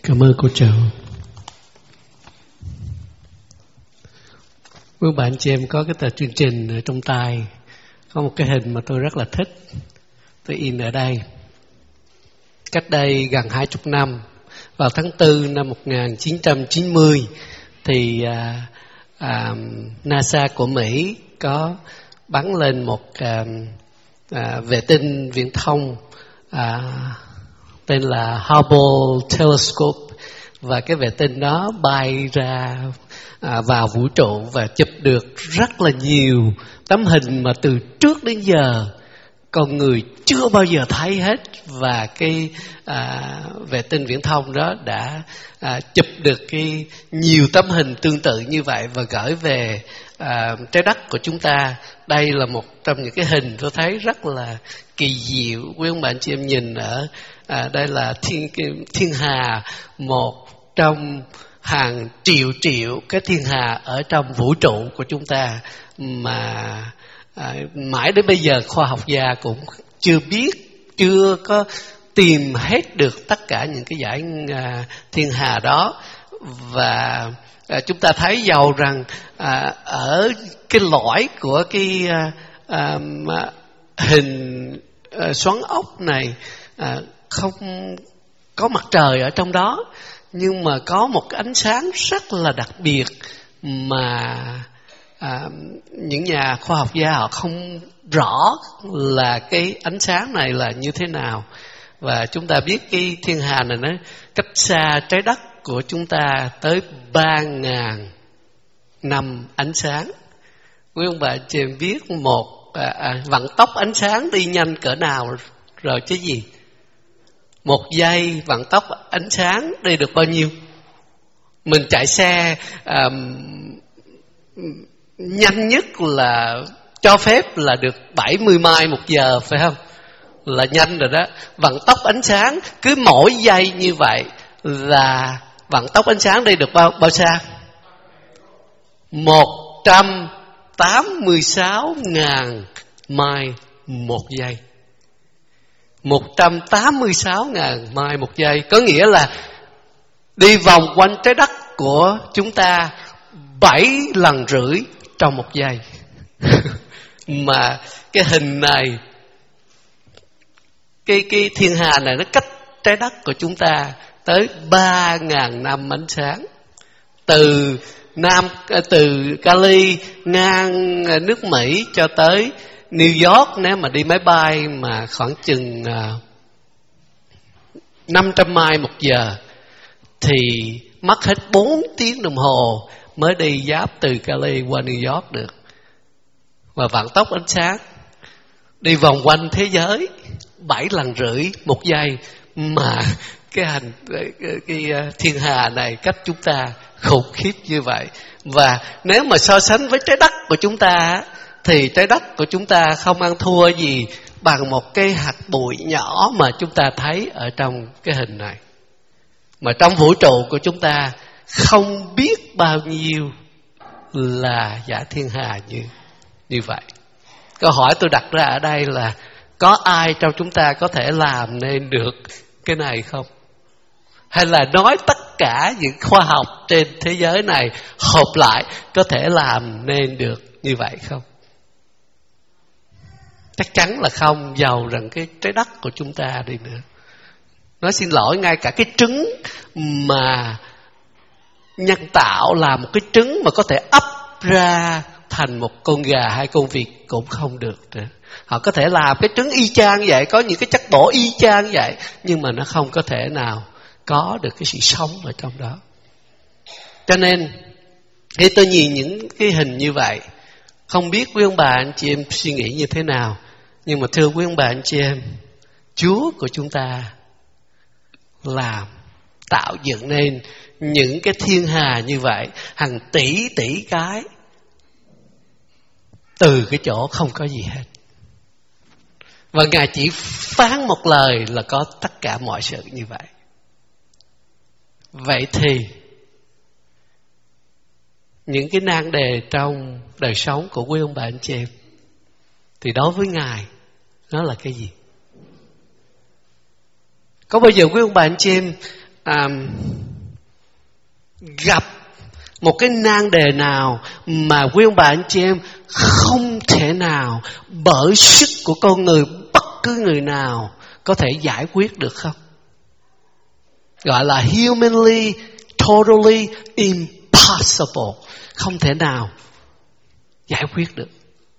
Cảm ơn cô chào. Quý bạn chị em có cái tờ chương trình ở trong tay, có một cái hình mà tôi rất là thích, tôi in ở đây. Cách đây gần 20 năm, vào tháng 4 năm 1990 thì NASA của Mỹ có bắn lên một vệ tinh viễn thông tên là Hubble Telescope, và cái vệ tinh đó bay ra vào vũ trụ và chụp được rất là nhiều tấm hình mà từ trước đến giờ con người chưa bao giờ thấy hết. Và cái vệ tinh viễn thông đó đã chụp được cái nhiều tấm hình tương tự như vậy và gửi về trái đất của chúng ta. Đây là một trong những cái hình tôi thấy rất là kỳ diệu. Quý ông bạn chị em nhìn ở đây là thiên hà, một trong hàng triệu cái thiên hà ở trong vũ trụ của chúng ta mà mãi đến bây giờ khoa học gia cũng chưa có tìm hết được tất cả những cái dải thiên hà đó. Và chúng ta thấy dầu rằng ở cái lõi của cái hình xoắn ốc này không có mặt trời ở trong đó, nhưng mà có một cái ánh sáng rất là đặc biệt mà những nhà khoa học gia họ không rõ là cái ánh sáng này là như thế nào. Và chúng ta biết cái thiên hà này nó cách xa trái đất của chúng ta tới 3.000 năm ánh sáng. Quý ông bà chị em biết một vận tốc ánh sáng đi nhanh cỡ nào rồi chứ gì? Một giây vận tốc ánh sáng đi được bao nhiêu? Mình chạy xe nhanh nhất là cho phép là được 70 mile một giờ, phải không? Là nhanh rồi đó. Vận tốc ánh sáng cứ mỗi giây như vậy là vận tốc ánh sáng đi được bao xa? 186.000 mile một giây. 186.000 mile một giây, có nghĩa là đi vòng quanh trái đất của chúng ta 7 lần rưỡi trong một giây. Mà cái hình này, cái thiên hà này nó cách trái đất của chúng ta tới 3.000 năm ánh sáng. Từ Cali ngang nước Mỹ cho tới New York, nếu mà đi máy bay mà khoảng chừng 500 mile một giờ thì mất hết 4 tiếng đồng hồ mới đi giáp từ Cali qua New York được. Và vận tốc ánh sáng đi vòng quanh thế giới 7 lần rưỡi một giây, mà cái thiên hà này cách chúng ta khủng khiếp như vậy. Và nếu mà so sánh với trái đất của chúng ta thì trái đất của chúng ta không ăn thua gì bằng một cái hạt bụi nhỏ mà chúng ta thấy ở trong cái hình này. Mà trong vũ trụ của chúng ta không biết bao nhiêu là dải thiên hà như vậy. Câu hỏi tôi đặt ra ở đây là có ai trong chúng ta có thể làm nên được cái này không? Hay là nói tất cả những khoa học trên thế giới này hợp lại có thể làm nên được như vậy không? Chắc chắn là không, dầu rằng cái trái đất của chúng ta đi nữa. Nói xin lỗi, ngay cả cái trứng mà nhân tạo làm một cái trứng mà có thể ấp ra thành một con gà hay con vịt cũng không được nữa. Họ có thể làm cái trứng y chang vậy, có những cái chất bổ y chang vậy, nhưng mà nó không có thể nào có được cái sự sống ở trong đó. Cho nên khi tôi nhìn những cái hình như vậy, không biết quý ông bà anh chị em suy nghĩ như thế nào, nhưng mà thưa quý ông bà anh chị em, Chúa của chúng ta tạo dựng nên những cái thiên hà như vậy, hàng tỷ cái, từ cái chỗ không có gì hết. Và Ngài chỉ phán một lời là có tất cả mọi sự như vậy. Vậy thì những cái nan đề trong đời sống của quý ông bà anh chị em thì đối với Ngài nó là cái gì? Có bao giờ quý ông bà anh chị em gặp một cái nan đề nào mà quý ông bà anh chị em không thể nào bởi sức của con người, bất cứ người nào có thể giải quyết được không? Gọi là humanly, totally impossible. Không thể nào giải quyết được.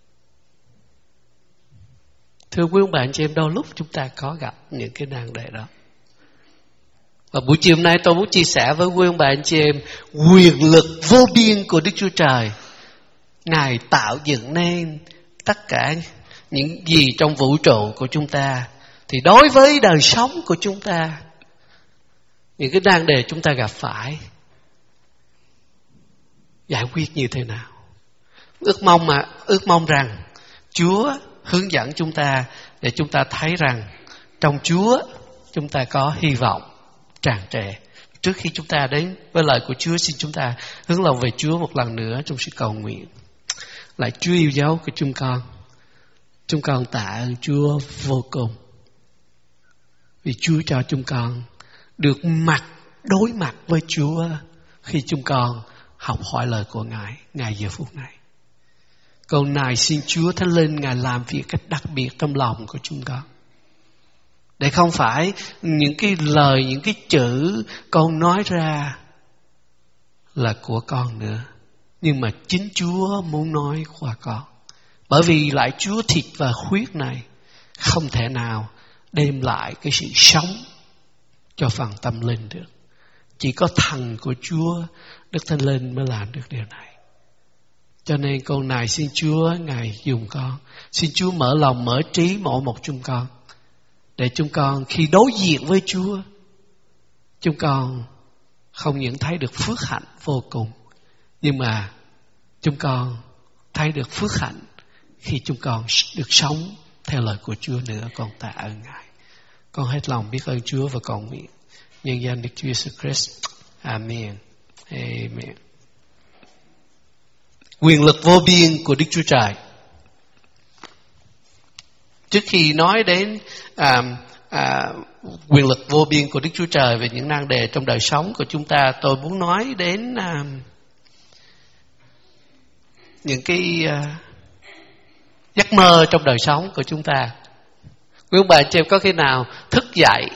Thưa quý ông bà anh chị em, đôi lúc chúng ta có gặp những cái nan đề đó. Và buổi chiều hôm nay tôi muốn chia sẻ với quý ông bà anh chị em quyền lực vô biên của Đức Chúa Trời. Ngài tạo dựng nên tất cả những gì trong vũ trụ của chúng ta. Thì đối với đời sống của chúng ta, những cái nan đề chúng ta gặp phải, giải quyết như thế nào? Ước mong rằng Chúa hướng dẫn chúng ta để chúng ta thấy rằng trong Chúa chúng ta có hy vọng tràn trề. Trước khi chúng ta đến với lời của Chúa, xin chúng ta hướng lòng về Chúa một lần nữa trong sự cầu nguyện. Lạy Chúa yêu dấu của chúng con tạ ơn Chúa vô cùng, vì Chúa cho chúng con được đối mặt với Chúa khi chúng con học hỏi lời của Ngài ngay giờ phút này. Cầu này xin Chúa Thánh Linh Ngài làm việc cách đặc biệt trong lòng của chúng con, để không phải những cái lời, những cái chữ con nói ra là của con nữa, nhưng mà chính Chúa muốn nói qua con. Bởi vì lại Chúa thịt và huyết này không thể nào đem lại cái sự sống cho phần tâm linh được. Chỉ có thần của Chúa, Đức Thánh Linh mới làm được điều này. Cho nên con này xin Chúa Ngài dùng con. Xin Chúa mở lòng, mở trí mỗi một chúng con, để chúng con khi đối diện với Chúa, chúng con không những thấy được phước hạnh vô cùng, nhưng mà chúng con thấy được phước hạnh khi chúng con được sống theo lời của Chúa nữa. Con tạ ơn Ngài. Con hết lòng biết ơn Chúa và cầu nguyện nhân danh Đức Chúa Jesus Christ. Amen. Amen. Quyền lực vô biên của Đức Chúa Trời. Trước khi nói đến quyền lực vô biên của Đức Chúa Trời về những nan đề trong đời sống của chúng ta, tôi muốn nói đến những cái giấc mơ trong đời sống của chúng ta. Quý ông bà anh chị em có khi nào thức dậy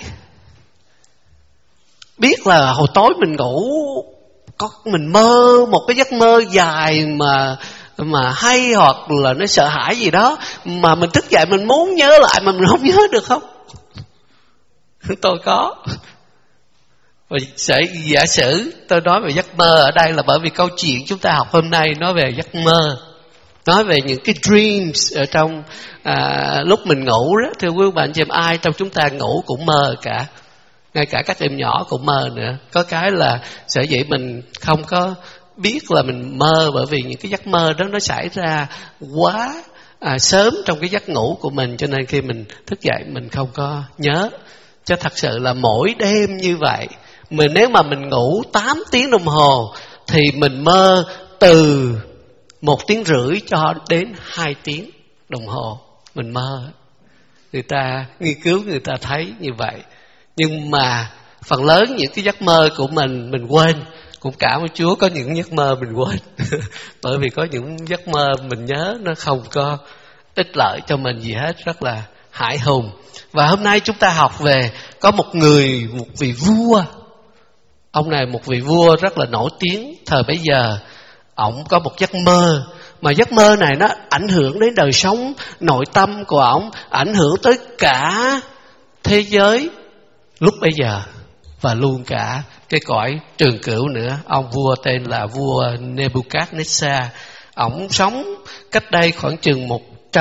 biết là hồi tối mình ngủ mình mơ một cái giấc mơ dài mà hay, hoặc là nó sợ hãi gì đó, mà mình thức dậy mình muốn nhớ lại mà mình không nhớ được không? Tôi có. Và sẽ giả sử tôi nói về giấc mơ ở đây là bởi vì câu chuyện chúng ta học hôm nay nói về giấc mơ, nói về những cái dreams ở trong lúc mình ngủ đó. Thưa quý bạn chị em, ai trong chúng ta ngủ cũng mơ cả, ngay cả các em nhỏ cũng mơ nữa. Có cái là sở dĩ mình không có biết là mình mơ, bởi vì những cái giấc mơ đó nó xảy ra quá sớm trong cái giấc ngủ của mình, cho nên khi mình thức dậy mình không có nhớ. Chứ thật sự là mỗi đêm như vậy, nếu mà mình ngủ 8 tiếng đồng hồ thì mình mơ từ 1 tiếng rưỡi cho đến 2 tiếng đồng hồ mình mơ. Người ta nghiên cứu, người ta thấy như vậy. Nhưng mà phần lớn những cái giấc mơ của mình quên. Cũng cảm ơn Chúa có những giấc mơ mình quên. Bởi vì có những giấc mơ mình nhớ nó không có ích lợi cho mình gì hết, rất là hãi hùng. Và hôm nay chúng ta học về có một vị vua. Ông này một vị vua rất là nổi tiếng thời bấy giờ. Ông có một giấc mơ, mà giấc mơ này nó ảnh hưởng đến đời sống nội tâm của ông, ảnh hưởng tới cả thế giới lúc bấy giờ và luôn cả cái cõi trường cửu nữa. Ông vua tên là vua Nebuchadnezzar. Ông sống cách đây khoảng chừng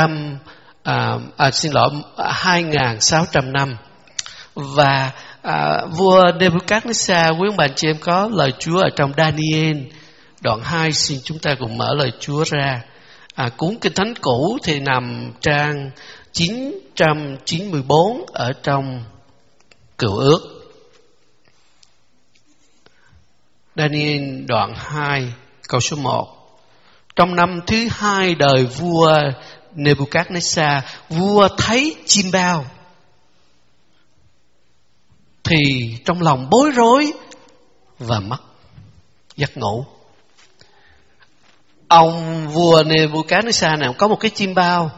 2.600 năm. Và vua Nebuchadnezzar, quý ông bà chị em có lời Chúa ở trong Daniel đoạn 2, xin chúng ta cùng mở lời Chúa ra. Cuốn Kinh Thánh cũ thì nằm trang 994 ở trong Cựu Ước. Daniel đoạn 2 câu số 1. Trong năm thứ 2 đời vua Nebuchadnezzar, vua thấy chim bao thì trong lòng bối rối và mất giấc ngủ. Ông vua Nebuchadnezzar này có một cái chim bao,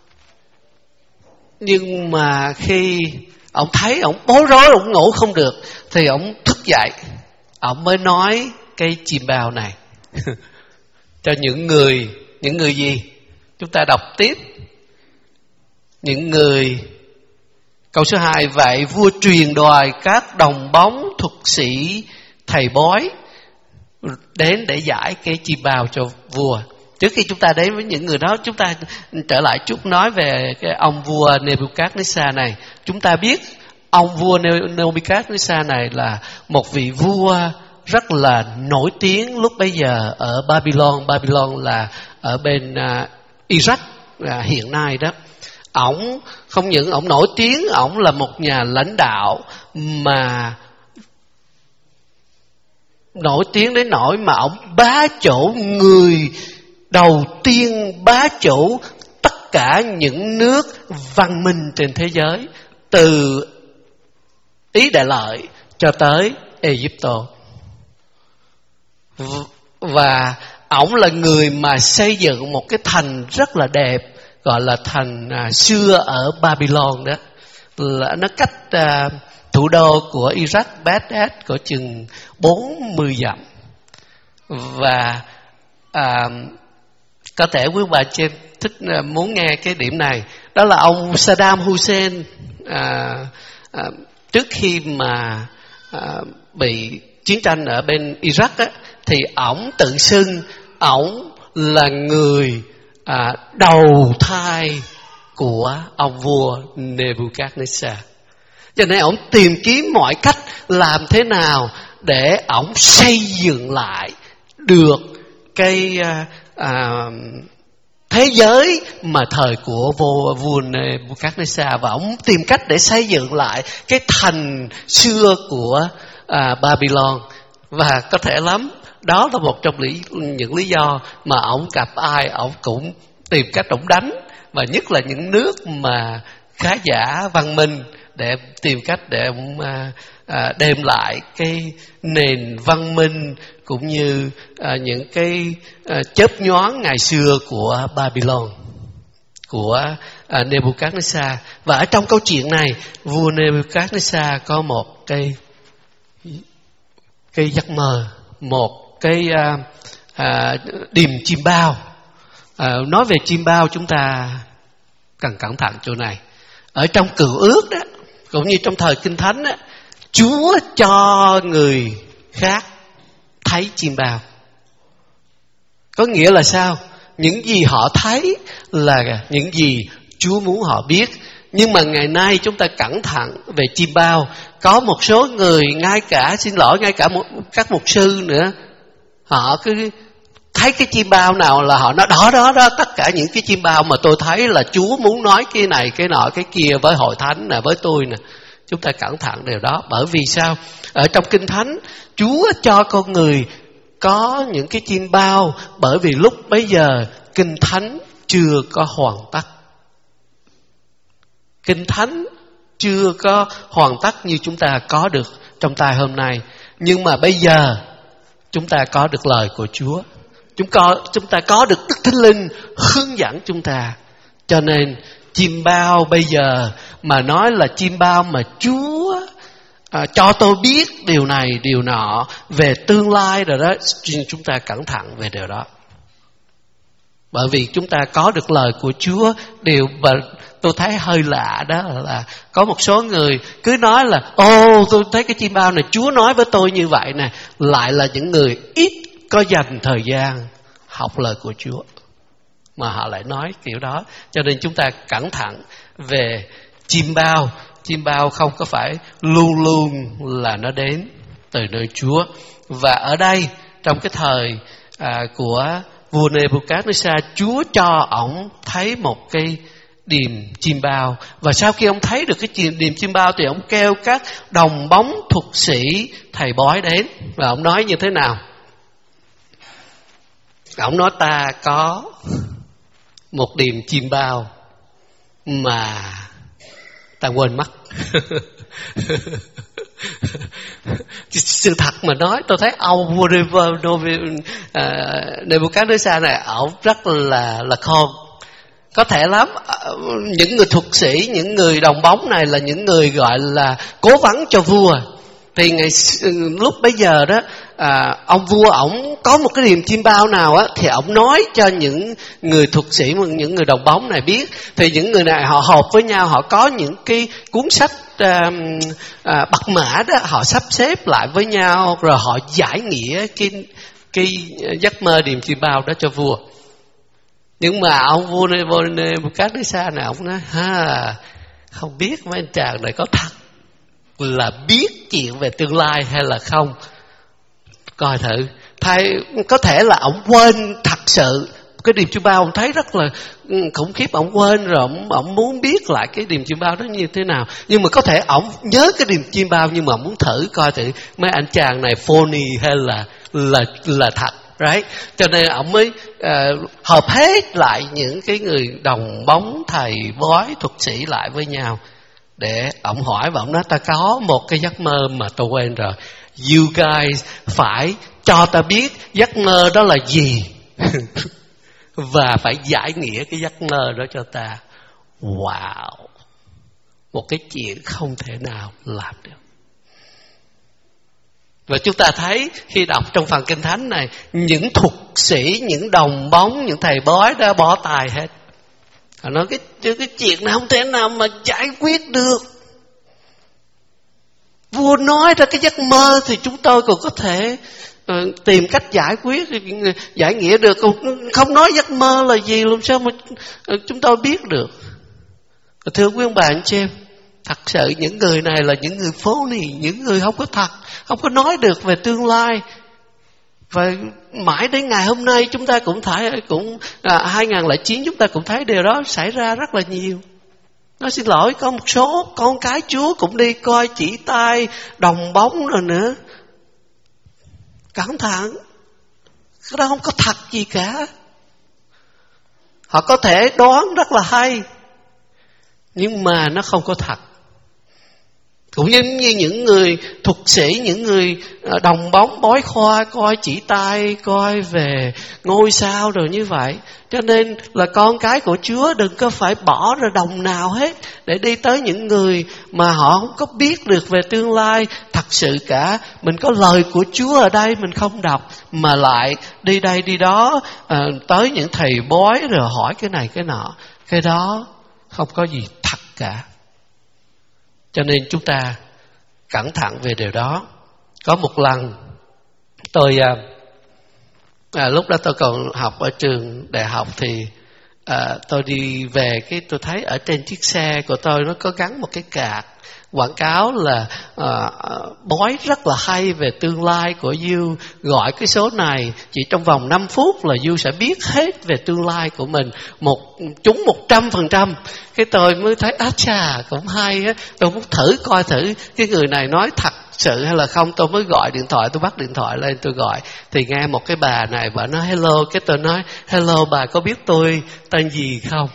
nhưng mà khi ông thấy ông bối rối, ông ngủ không được, thì ông thức dậy, ông mới nói cái chim bao này cho những người gì? Chúng ta đọc tiếp. Những người, câu số 2, vậy vua truyền đòi các đồng bóng, thuật sĩ, thầy bói đến để giải cái chim bao cho vua. Trước khi chúng ta đến với những người đó, chúng ta trở lại chút nói về cái ông vua Nebuchadnezzar này. Chúng ta biết ông vua Nebuchadnezzar này là một vị vua rất là nổi tiếng lúc bấy giờ ở Babylon. Babylon là ở bên Iraq hiện nay đó. Ổng không những ổng nổi tiếng, ổng là một nhà lãnh đạo mà nổi tiếng đến nỗi mà ổng bá chủ, người đầu tiên bá chủ tất cả những nước văn minh trên thế giới, từ Ý Đại Lợi cho tới Egypto. Và ổng là người mà xây dựng một cái thành rất là đẹp, gọi là thành xưa ở Babylon đó. Là nó cách thủ đô của Iraq, Baghdad, có chừng 40 dặm. Và có thể quý bà trên thích muốn nghe cái điểm này. Đó là ông Saddam Hussein trước khi mà bị chiến tranh ở bên Iraq á, thì ổng tự xưng ổng là người đầu thai của ông vua Nebuchadnezzar. Cho nên ổng tìm kiếm mọi cách làm thế nào để ổng xây dựng lại được cái thế giới mà thời của vua Nebuchadnezzar, và ổng tìm cách để xây dựng lại cái thành xưa của Babylon. Và có thể lắm, đó là một trong những lý do mà ổng gặp ai ổng cũng tìm cách ổng đánh, và nhất là những nước mà khá giả văn minh, để tìm cách để ổng đem lại cái nền văn minh cũng như những cái chớp nhoáng ngày xưa của Babylon, của Nebuchadnezzar. Và ở trong câu chuyện này, vua Nebuchadnezzar có một cái giấc mơ, một cái điềm chim bao. Nói về chim bao chúng ta cần cẩn thận chỗ này. Ở trong Cựu Ước đó, cũng như trong thời Kinh Thánh đó, Chúa cho người khác thấy chim bao. Có nghĩa là sao? Những gì họ thấy là những gì Chúa muốn họ biết. Nhưng mà ngày nay chúng ta cẩn thận về chim bao. Có một số người, ngay cả các mục sư nữa, họ cứ thấy cái chim bao nào là họ nói đó, tất cả những cái chim bao mà tôi thấy là Chúa muốn nói cái này, cái nọ, cái kia với hội thánh nè, với tôi nè. Chúng ta cẩn thận điều đó. Bởi vì sao? Ở trong Kinh Thánh, Chúa cho con người có những cái chim bao, bởi vì lúc bấy giờ Kinh Thánh chưa có hoàn tất. Kinh Thánh chưa có hoàn tất như chúng ta có được trong tay hôm nay. Nhưng mà bây giờ chúng ta có được lời của Chúa. Chúng ta có được Đức Thánh Linh hướng dẫn chúng ta. Cho nên chim bao bây giờ mà nói là chim bao mà Chúa cho tôi biết điều này điều nọ về tương lai rồi đó, chúng ta cẩn thận về điều đó. Bởi vì chúng ta có được lời của Chúa. Điều mà tôi thấy hơi lạ đó là có một số người cứ nói là tôi thấy cái chim bao này Chúa nói với tôi như vậy nè, lại là những người ít có dành thời gian học lời của Chúa mà họ lại nói kiểu đó. Cho nên chúng ta cẩn thận về chim bao. Chim bao không có phải luôn luôn là nó đến từ nơi Chúa. Và ở đây trong cái thời của vua Nebuchadnezzar, Chúa cho ổng thấy một cái điềm chim bao. Và sau khi ông thấy được cái điềm chim bao thì ông kêu các đồng bóng, thuật sĩ, thầy bói đến. Và ông nói như thế nào? Ông nói ta có một điềm chim bao mà ta quên mất. Sự thật mà nói, tôi thấy ông Nebuchadnezzar này ổng rất là khôn. Có thể lắm, những người thuật sĩ, những người đồng bóng này là những người gọi là cố vấn cho vua. Thì lúc bấy giờ đó, ông vua ổng có một cái niềm chiêm bao nào á, thì ổng nói cho những người thuật sĩ, những người đồng bóng này biết. Thì những người này họ họp với nhau, họ có những cái cuốn sách bậc mã đó, họ sắp xếp lại với nhau, rồi họ giải nghĩa cái giấc mơ niềm chiêm bao đó cho vua. Nhưng mà ông vua Nebuchadnezzar này, ông nói không biết mấy anh chàng này có thật là biết chuyện về tương lai hay là không. Coi thử, có thể là ông quên thật sự cái niềm chiêm bao. Ông thấy rất là khủng khiếp, ông quên rồi, ông muốn biết lại cái niềm chiêm bao đó như thế nào. Nhưng mà có thể ông nhớ cái niềm chiêm bao, nhưng mà muốn thử coi thử mấy anh chàng này phony hay là thật. Right? Cho nên ông mới hợp hết lại những cái người đồng bóng, thầy bói, thuật sĩ lại với nhau để ông hỏi. Và ông nói ta có một cái giấc mơ mà tôi quên rồi, you guys phải cho ta biết giấc mơ đó là gì và phải giải nghĩa cái giấc mơ đó cho ta. Wow, một cái chuyện không thể nào làm được. Và chúng ta thấy khi đọc trong phần Kinh Thánh này, những thuật sĩ, những đồng bóng, những thầy bói đã bỏ tài hết. Họ nói cái chuyện này không thể nào mà giải quyết được. Vua nói ra cái giấc mơ thì chúng tôi còn có thể tìm cách giải quyết, giải nghĩa được. Không nói giấc mơ là gì, làm sao mà chúng tôi biết được. Thưa quý ông bà anh chị em, thật sự những người này là những người phony, những người không có thật, không có nói được về tương lai. Và mãi đến ngày hôm nay chúng ta cũng 2009 chúng ta cũng thấy điều đó xảy ra rất là nhiều. Nói xin lỗi, có một số con cái Chúa cũng đi coi chỉ tay, đồng bóng rồi nữa. Cẩn thận, cái đó không có thật gì cả. Họ có thể đoán rất là hay, nhưng mà nó không có thật. Cũng như những người thuật sĩ, những người đồng bóng, bói khoa, coi chỉ tay, coi về ngôi sao rồi như vậy. Cho nên là con cái của Chúa đừng có phải bỏ ra đồng nào hết để đi tới những người mà họ không có biết được về tương lai thật sự cả. Mình có lời của Chúa ở đây mình không đọc, mà lại đi đây đi đó, tới những thầy bói rồi hỏi cái này cái nọ. Cái đó không có gì thật cả. Cho nên chúng ta cẩn thận về điều đó. Có một lần tôi lúc đó tôi còn học ở trường đại học thì tôi đi về tôi thấy ở trên chiếc xe của tôi nó có gắn một cái card quảng cáo là bói rất là hay về tương lai của You. Gọi cái số này chỉ trong vòng 5 phút là You sẽ biết hết về tương lai của mình, trúng 100%. Cái tôi mới thấy chà cũng hay á, tôi muốn thử coi thử cái người này nói thật sự hay là không. Tôi mới gọi điện thoại, tôi bắt điện thoại lên tôi gọi thì nghe một cái bà này, bà nói hello. Cái tôi nói hello bà, có biết tôi tên gì không?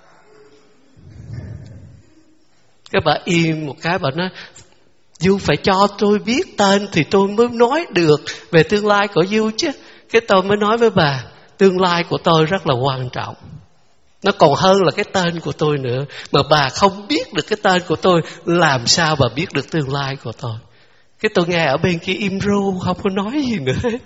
Cái bà im một cái, bà nói Du phải cho tôi biết tên thì tôi mới nói được về tương lai của Du chứ. Cái tôi mới nói với bà, tương lai của tôi rất là quan trọng, nó còn hơn là cái tên của tôi nữa. Mà bà không biết được cái tên của tôi, làm sao bà biết được tương lai của tôi? Cái tôi nghe ở bên kia im ru, không có nói gì nữa hết.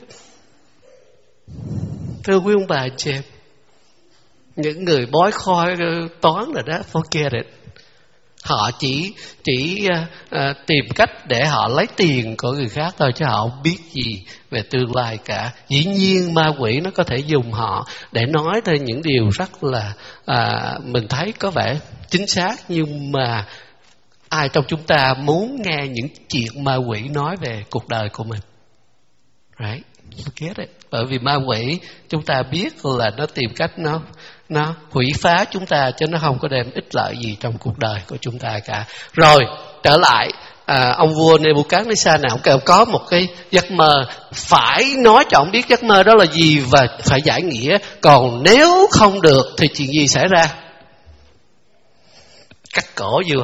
Thưa quý ông bà chị em, những người bói khoi toán rồi đó, forget it. Họ chỉ tìm cách để họ lấy tiền của người khác thôi, chứ họ không biết gì về tương lai cả. Dĩ nhiên ma quỷ nó có thể dùng họ để nói tới những điều rất là mình thấy có vẻ chính xác, nhưng mà ai trong chúng ta muốn nghe những chuyện ma quỷ nói về cuộc đời của mình? Right? Forget it. Bởi vì ma quỷ chúng ta biết là nó tìm cách nó hủy phá chúng ta, chứ nó không có đem ích lợi gì trong cuộc đời của chúng ta cả. Rồi trở lại, ông vua Nebuchadnezzar nào cũng có một cái giấc mơ, phải nói cho ông biết giấc mơ đó là gì và phải giải nghĩa. Còn nếu không được thì chuyện gì xảy ra? Cắt cổ vừa hết.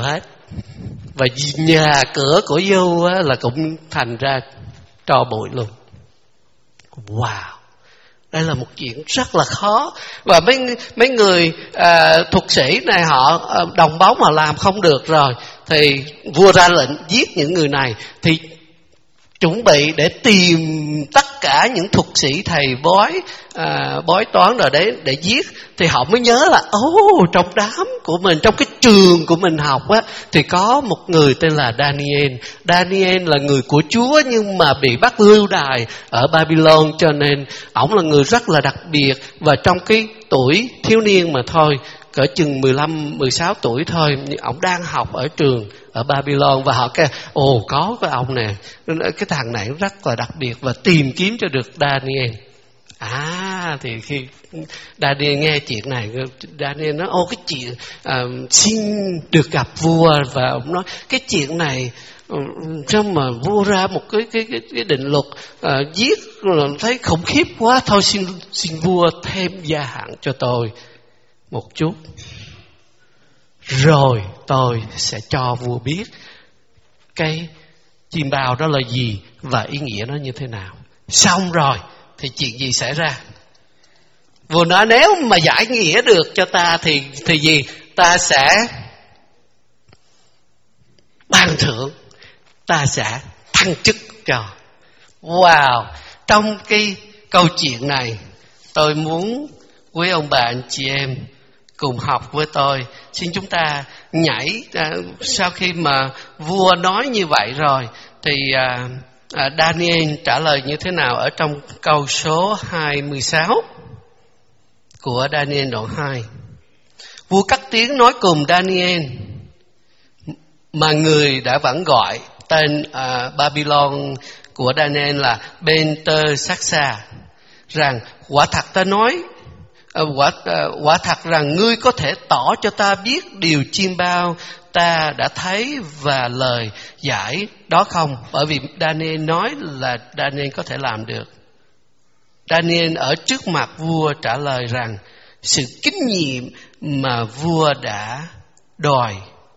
và nhà cửa của Giê-hô á là cũng thành ra tro bụi luôn. Wow, đây là một chuyện rất là khó. Và mấy người thuật sĩ này họ đồng bóng họ làm không được rồi, thì vua ra lệnh giết những người này. Thì chuẩn bị để tìm tất cả những thuật sĩ thầy bói toán rồi để giết. Thì họ mới nhớ là trong đám của mình, trong cái trường của mình học á, thì có một người tên là Daniel. Daniel là người của Chúa nhưng mà bị bắt lưu đày ở Babylon, cho nên ổng là người rất là đặc biệt. Và trong cái tuổi thiếu niên mà thôi, cỡ chừng 15-16 tuổi thôi, ổng đang học ở trường ở Babylon, và họ kêu có cái ông này, cái thằng này rất là đặc biệt, và tìm kiếm cho được Daniel. Thì khi Daniel nghe chuyện này, Daniel nói cái chuyện xin được gặp vua, và ông nói cái chuyện này sao mà vua ra một cái định luật giết thấy khủng khiếp quá, thôi xin vua thêm gia hạn cho tôi một chút, rồi tôi sẽ cho vua biết cái chim bao đó là gì và ý nghĩa nó như thế nào. Xong rồi thì chuyện gì xảy ra? Vua nói nếu mà giải nghĩa được cho ta thì gì? Ta sẽ ban thưởng, ta sẽ thăng chức cho. Wow, trong cái câu chuyện này, tôi muốn quý ông bà anh chị em cùng học với tôi. Xin chúng ta nhảy, sau khi mà vua nói như vậy rồi thì Daniel trả lời như thế nào ở trong câu số 26 của Daniel đoạn 2. Vua cất tiếng nói cùng Daniel, mà người đã vẫn gọi tên Babylon của Daniel là Belteshazzar, rằng quả thật ta nói, quả thật rằng ngươi có thể tỏ cho ta biết điều chiêm bao ta đã thấy và lời giải đó không? Bởi vì Daniel nói là Daniel có thể làm được. Daniel ở trước mặt vua trả lời rằng sự kinh nghiệm mà vua đã đòi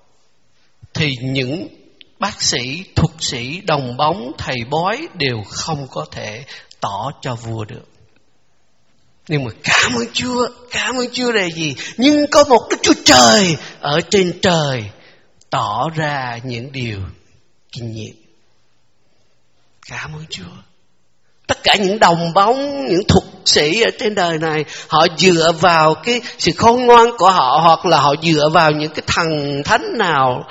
thì những bác sĩ, thuật sĩ, đồng bóng, thầy bói đều không có thể tỏ cho vua được. Nhưng mà cảm ơn Chúa là gì? Nhưng có một Đức Chúa Trời ở trên trời tỏ ra những điều kinh nghiệm. Cảm ơn Chúa. Tất cả những đồng bóng, những thuật sĩ ở trên đời này, họ dựa vào cái sự khôn ngoan của họ, hoặc là họ dựa vào những cái thần thánh nào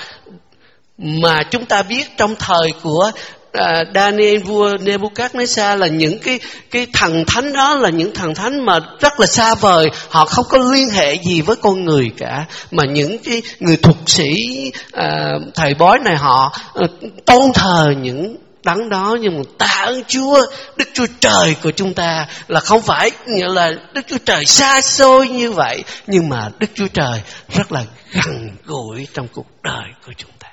mà chúng ta biết trong thời của Daniel, vua Nebuchadnezzar, là những cái thần thánh đó là những thần thánh mà rất là xa vời, họ không có liên hệ gì với con người cả, mà những cái người thuật sĩ thầy bói này họ tôn thờ những đấng đó. Nhưng mà tạ ơn Chúa, Đức Chúa Trời của chúng ta là không phải nghĩa là Đức Chúa Trời xa xôi như vậy, nhưng mà Đức Chúa Trời rất là gần gũi trong cuộc đời của chúng ta.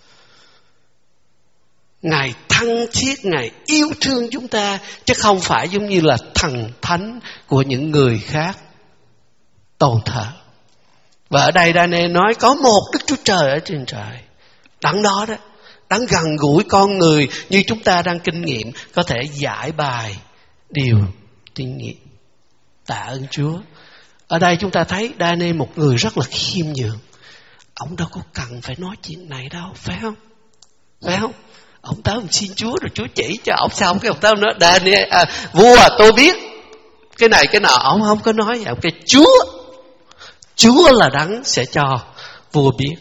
Ngài thân thiết, Ngài yêu thương chúng ta, chứ không phải giống như là thần thánh của những người khác tôn thờ. Và ở đây Daniel nói có một Đức Chúa Trời ở trên trời, đấng đó đó, đấng gần gũi con người như chúng ta đang kinh nghiệm, có thể giải bài điều kinh nghiệm. Tạ ơn Chúa. Ở đây chúng ta thấy Daniel một người rất là khiêm nhường. Ông đâu có cần phải nói chuyện này đâu, phải không? Phải không? Ông tới ông xin Chúa rồi Chúa chỉ cho ông, xong cái ông tới ông nói Daniel, vua tôi biết cái này cái nọ. Ông không có nói vậy, ông kêu Chúa là đấng sẽ cho vua biết.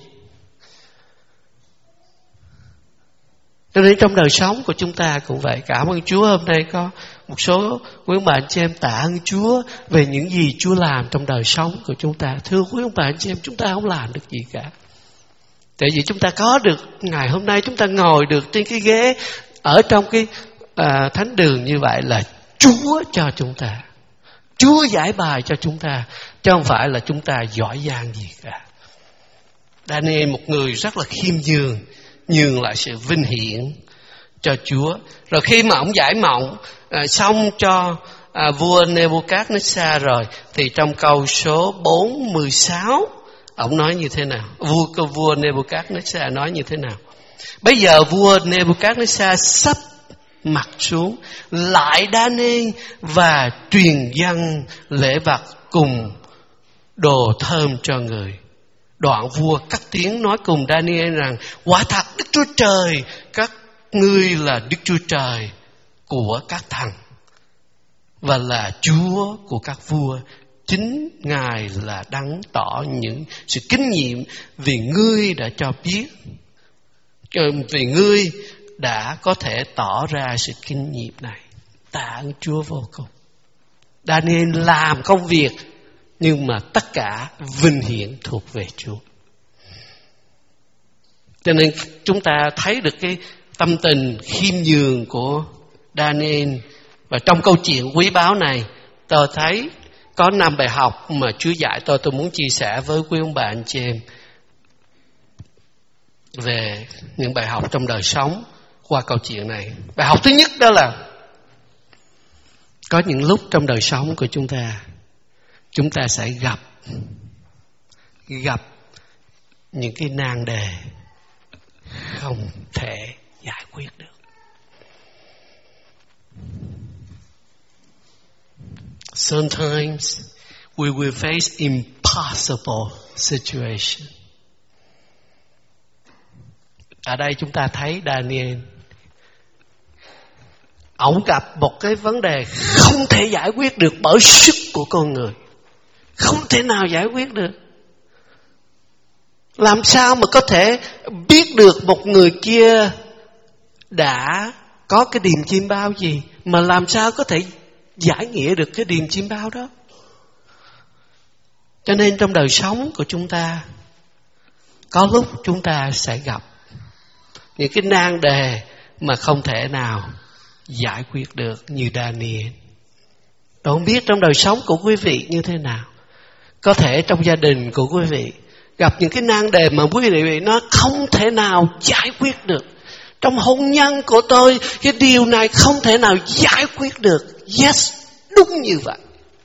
Cho nên trong đời sống của chúng ta cũng vậy. Cảm ơn Chúa, hôm nay có một số quý ông bà anh chị em tạ ơn Chúa về những gì Chúa làm trong đời sống của chúng ta. Thưa quý ông bà anh chị em, chúng ta không làm được gì cả. Tại vì chúng ta có được ngày hôm nay, chúng ta ngồi được trên cái ghế ở trong cái thánh đường như vậy là Chúa cho chúng ta. Chúa giải bài cho chúng ta, chứ không phải là chúng ta giỏi giang gì cả. Daniel một người rất là khiêm nhường lại sự vinh hiển cho Chúa. Rồi khi mà ông giải mộng xong cho vua Nebuchadnezzar rồi, thì trong câu số 46 Ông nói như thế nào? Vua Nebuchadnezzar nói như thế nào? Bây giờ vua Nebuchadnezzar sắp mặt xuống lại Daniel và truyền dâng lễ vật cùng đồ thơm cho người. Đoạn vua cất tiếng nói cùng Daniel rằng: quả thật Đức Chúa Trời các ngươi là Đức Chúa Trời của các thần và là Chúa của các vua. Chính Ngài là đấng tỏ những sự kinh nghiệm vì ngươi đã cho biết, vì ngươi đã có thể tỏ ra sự kinh nghiệm này. Tạ ơn Chúa vô cùng. Daniel làm công việc, nhưng mà tất cả vinh hiển thuộc về Chúa. Cho nên chúng ta thấy được cái tâm tình khiêm nhường của Daniel. Và trong câu chuyện quý báu này, tôi thấy có 5 bài học mà Chúa dạy tôi muốn chia sẻ với quý ông bà anh chị em về những bài học trong đời sống qua câu chuyện này. Bài học thứ nhất đó là có những lúc trong đời sống của chúng ta sẽ gặp những cái nan đề không thể giải quyết được. Sometimes we will face impossible situation. Ở đây chúng ta thấy Daniel, ông gặp một cái vấn đề không thể giải quyết được bởi sức của con người. Không thể nào giải quyết được. Làm sao mà có thể biết được một người kia đã có cái điềm chiêm bao gì, mà làm sao có thể giải nghĩa được cái điềm chiêm bao đó. Cho nên trong đời sống của chúng ta, có lúc chúng ta sẽ gặp những cái nan đề mà không thể nào giải quyết được như Daniel. Tôi không biết trong đời sống của quý vị như thế nào. Có thể trong gia đình của quý vị gặp những cái nan đề mà quý vị nó không thể nào giải quyết được. Trong hôn nhân của tôi, cái điều này không thể nào giải quyết được. Yes, đúng như vậy.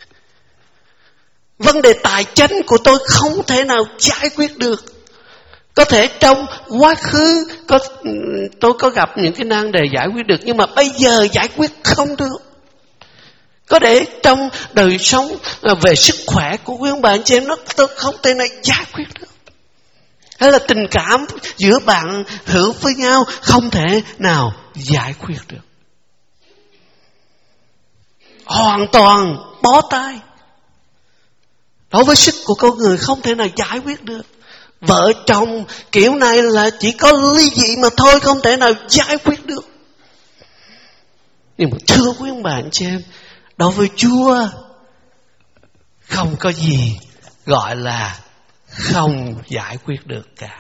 Vấn đề tài chính của tôi không thể nào giải quyết được. Có thể trong quá khứ tôi có gặp những cái nan đề giải quyết được, nhưng mà bây giờ giải quyết không được. Có thể trong đời sống về sức khỏe của quý ông bà anh chị em, tôi không thể nào giải quyết được. Hay là tình cảm giữa bạn hữu với nhau không thể nào giải quyết được. Hoàn toàn bó tay. Đối với sức của con người không thể nào giải quyết được. Vợ chồng kiểu này là chỉ có ly dị mà thôi, không thể nào giải quyết được. Nhưng mà thưa quý ông bà anh chị em, đối với Chúa không có gì gọi là không giải quyết được cả.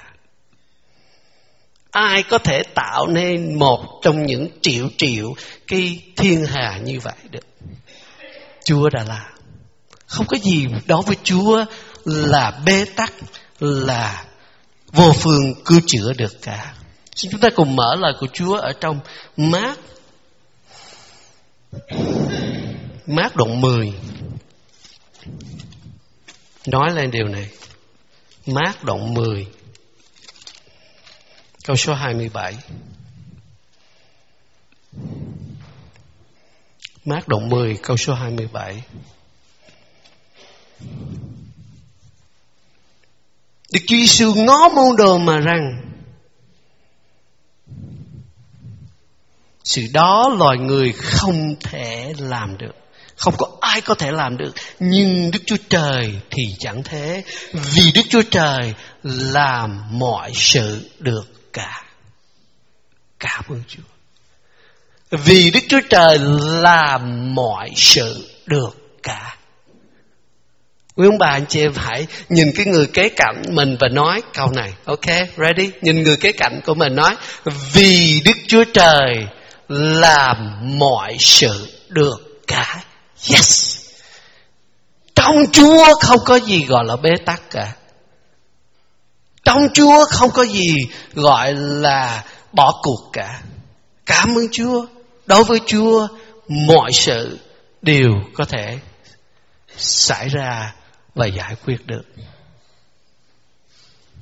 Ai có thể tạo nên một trong những triệu cái thiên hà như vậy được? Chúa đã làm. Không có gì đối với Chúa là bế tắc, là vô phương cứu chữa được cả. Xin chúng ta cùng mở lời của Chúa ở trong Mát đoạn 10. Nói lên điều này. Mát đoạn 10 câu số 27. Mát đoạn 10 câu số 27. Đức Chúa Giêsu ngó môn đồ mà rằng: sự đó loài người không thể làm được. Không có ai có thể làm được. Nhưng Đức Chúa Trời thì chẳng thế. Vì Đức Chúa Trời làm mọi sự được cả. Cảm ơn Chúa. Vì Đức Chúa Trời làm mọi sự được cả. Quý ông bà anh chị em hãy nhìn cái người kế cạnh mình và nói câu này. Ok, ready? Nhìn người kế cạnh của mình nói: vì Đức Chúa Trời làm mọi sự được cả. Yes. Trong Chúa không có gì gọi là bế tắc cả. Trong Chúa không có gì gọi là bỏ cuộc cả. Cảm ơn Chúa. Đối với Chúa, mọi sự đều có thể xảy ra và giải quyết được.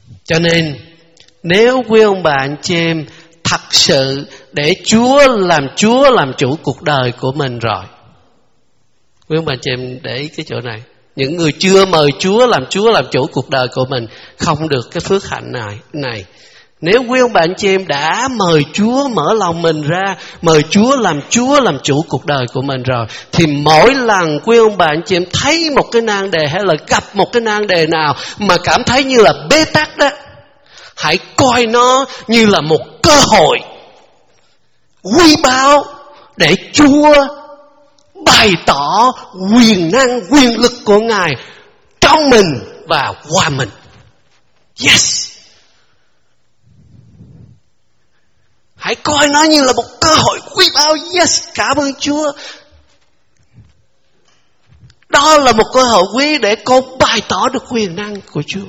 Cho nên nếu quý ông bà anh chị em thật sự để Chúa làm chủ cuộc đời của mình rồi, quý ông bà anh chị em để ý cái chỗ này, những người chưa mời Chúa làm chủ cuộc đời của mình không được cái phước hạnh này. Nếu quý ông bà anh chị em đã mời Chúa mở lòng mình ra, mời Chúa làm chủ cuộc đời của mình rồi, thì mỗi lần quý ông bà anh chị em thấy một cái nan đề hay là gặp một cái nan đề nào mà cảm thấy như là bế tắc đó, hãy coi nó như là một cơ hội quý báu để Chúa bày tỏ quyền năng, quyền lực của Ngài trong mình và qua mình. Yes! Hãy coi nó như là một cơ hội quý báu. Yes! Cảm ơn Chúa. Đó là một cơ hội quý để con bày tỏ được quyền năng của Chúa.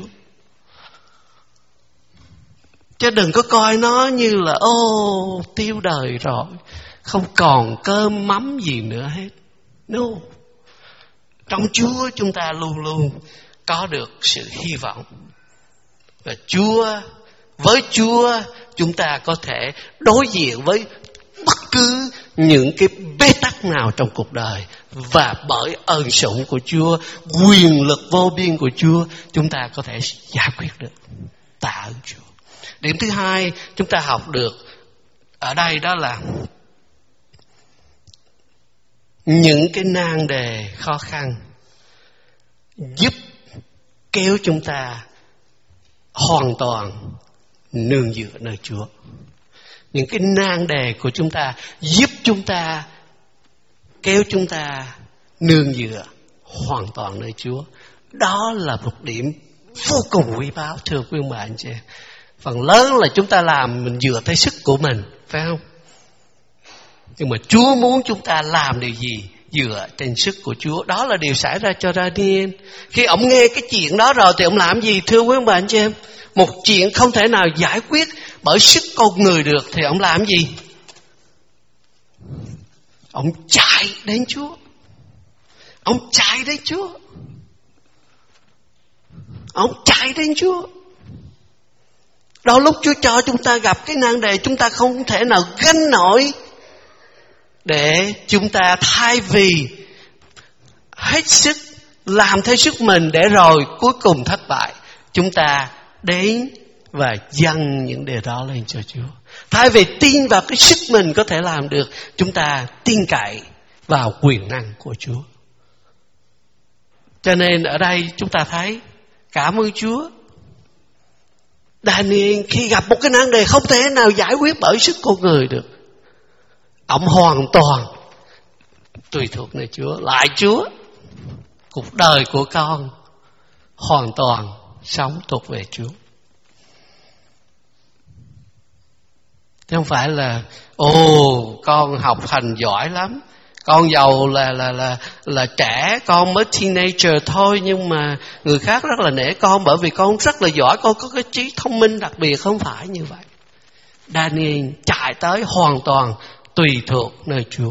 Chứ đừng có coi nó như là tiêu đời rồi, không còn cơm mắm gì nữa hết. No. Trong Chúa chúng ta luôn luôn có được sự hy vọng. Và với Chúa chúng ta có thể đối diện với bất cứ những cái bế tắc nào trong cuộc đời. Và bởi ơn sủng của Chúa, quyền lực vô biên của Chúa, chúng ta có thể giải quyết được. Tạ ơn Chúa. Điểm thứ hai chúng ta học được ở đây đó là những cái nan đề khó khăn giúp kéo chúng ta hoàn toàn nương dựa nơi Chúa. Những cái nan đề của chúng ta giúp chúng ta kéo chúng ta nương dựa hoàn toàn nơi Chúa. Đó là một điểm vô cùng quý báu, thưa quý ông bà anh chị. Phần lớn là chúng ta làm mình dựa tới sức của mình, phải không? Nhưng mà Chúa muốn chúng ta làm điều gì dựa trên sức của Chúa. Đó là điều xảy ra cho Daniel. Khi ông nghe cái chuyện đó rồi thì ông làm gì, thưa quý ông bà anh chị em? Một chuyện không thể nào giải quyết bởi sức con người được thì ông làm gì? Ông chạy đến Chúa. Ông chạy đến Chúa. Ông chạy đến Chúa. Đó lúc Chúa cho chúng ta gặp cái nan đề chúng ta không thể nào gánh nổi, để chúng ta thay vì hết sức làm theo sức mình để rồi cuối cùng thất bại, chúng ta đến và dâng những điều đó lên cho Chúa. Thay vì tin vào cái sức mình có thể làm được, chúng ta tin cậy vào quyền năng của Chúa. Cho nên ở đây chúng ta thấy cảm ơn Chúa. Daniel khi gặp một cái nan đề không thể nào giải quyết bởi sức con người được, ông hoàn toàn tùy thuộc nơi Chúa. Lại Chúa, cuộc đời của con hoàn toàn sống thuộc về Chúa. Chứ không phải là con học hành giỏi lắm, con giàu là trẻ, con mới teenager thôi, nhưng mà người khác rất là nể con bởi vì con rất là giỏi, con có cái trí thông minh đặc biệt. Không phải như vậy. Daniel chạy tới hoàn toàn tùy thuộc nơi Chúa.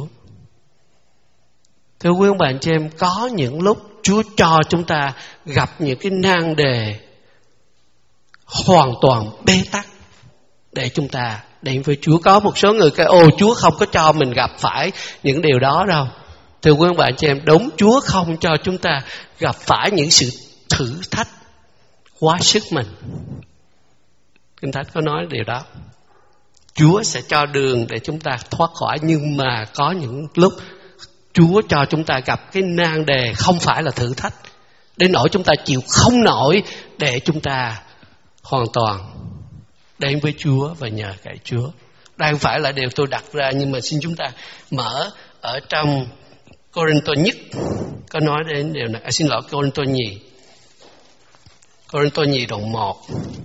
Thưa quý ông bà anh chị em, có những lúc Chúa cho chúng ta gặp những cái nan đề hoàn toàn bế tắc để chúng ta đến với Chúa. Có một số người kêu Chúa không có cho mình gặp phải những điều đó đâu. Thưa quý ông bà anh chị em, đúng, Chúa không cho chúng ta gặp phải những sự thử thách quá sức mình. Kinh Thánh có nói điều đó. Chúa sẽ cho đường để chúng ta thoát khỏi, nhưng mà có những lúc Chúa cho chúng ta gặp cái nan đề không phải là thử thách, đến nỗi chúng ta chịu không nổi, để chúng ta hoàn toàn đến với Chúa và nhờ cậy Chúa. Đây không phải là điều tôi đặt ra, nhưng mà xin chúng ta mở ở trong Cô-rinh-tô nhất có nói đến điều này. Xin lỗi, Cô-rinh-tô nhì. Cô-rinh-tô nhì đoạn 1.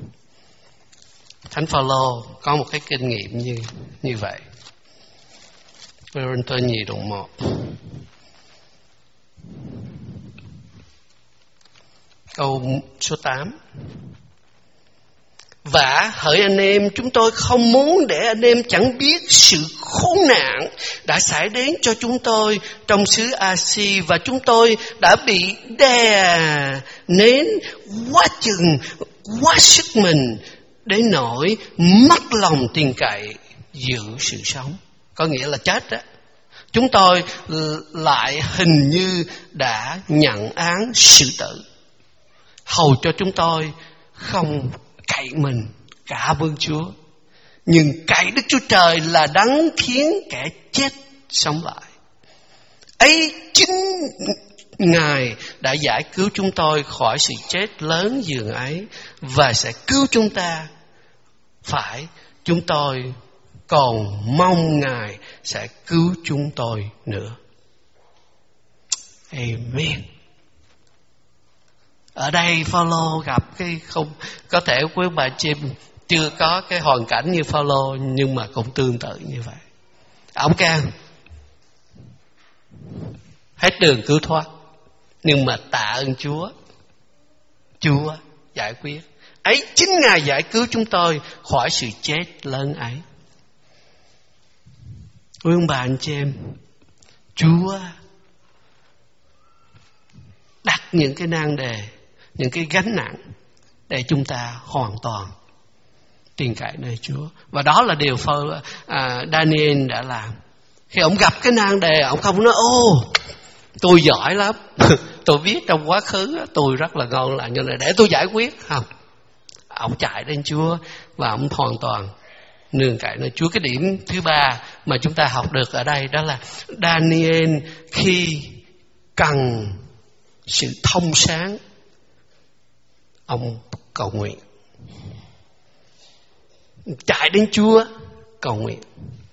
Thánh Phaolô có một cái kinh nghiệm như vậy. Cô-rinh-tô nhì đoạn 1. Câu số 8. Và hỡi anh em, chúng tôi không muốn để anh em chẳng biết sự khốn nạn đã xảy đến cho chúng tôi trong xứ A-si, và chúng tôi đã bị đè nén quá chừng quá sức mình đến nỗi mất lòng tin cậy giữ sự sống. Có nghĩa là chết đó. Chúng tôi lại hình như đã nhận án xử tử, hầu cho chúng tôi không cậy mình cả vương Chúa, nhưng cậy Đức Chúa Trời là đấng khiến kẻ chết sống lại. Ấy chính Ngài đã giải cứu chúng tôi khỏi sự chết lớn dường ấy và sẽ cứu chúng ta. Phải, chúng tôi còn mong Ngài sẽ cứu chúng tôi nữa. Amen. Ở đây Phaolô gặp cái không, có thể quý bà chị chưa có cái hoàn cảnh như Phaolô, nhưng mà cũng tương tự như vậy. Ông can hết đường cứu thoát, nhưng mà tạ ơn Chúa, Chúa giải quyết. Ấy chính Ngài giải cứu chúng tôi khỏi sự chết lớn ấy. Quý ông bà anh chị em, Chúa đặt những cái nan đề, những cái gánh nặng để chúng ta hoàn toàn tin cậy nơi Chúa. Và đó là điều Daniel đã làm. Khi ông gặp cái nan đề, ông không nói ô tôi giỏi lắm, tôi biết trong quá khứ tôi rất là ngon lành như này, để tôi giải quyết. Không, ông chạy đến Chúa và ông hoàn toàn nương cậy nơi Chúa. Cái điểm thứ ba mà chúng ta học được ở đây đó là Daniel khi cần sự thông sáng, ông cầu nguyện, chạy đến Chúa cầu nguyện.